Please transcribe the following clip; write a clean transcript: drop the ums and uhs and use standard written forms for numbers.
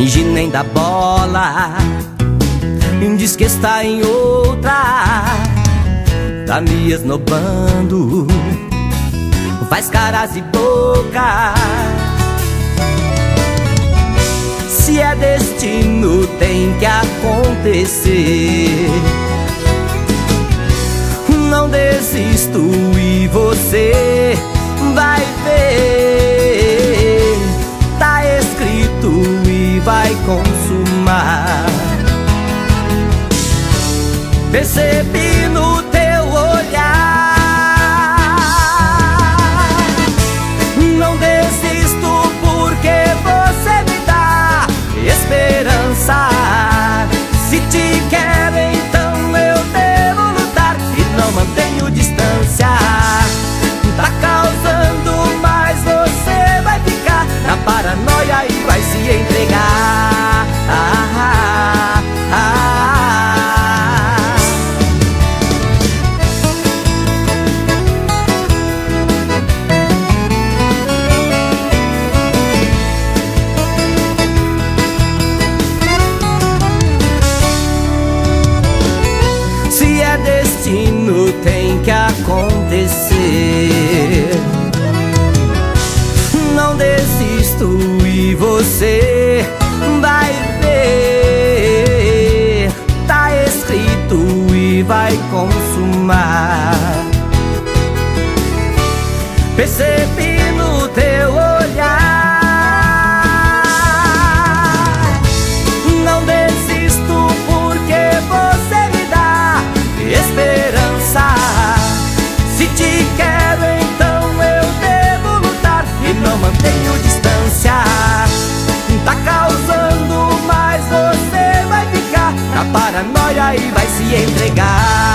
finge nem dar bola, diz que está em outra, tá me esnobando, faz caras e bocas. Se é destino, tem que acontecer. Não desisto e você vai ver. Tá escrito e vai consumar. Percebi no teu olhar. Não desisto porque você me dá esperança. Se te quero, então eu devo lutar e não mantenho distância. Tá causando, mas você vai ficar na paranoia e vai se entregar. Se é destino, tem que acontecer. Não desisto e você vai ver. Tá escrito e vai consumar. Percebi no teu olhar. Não desisto porque você me dá esperança. Se te quero, então eu devo lutar e não mantenho distância. Tá causando, mas você vai ficar na paranoia e vai se entregar.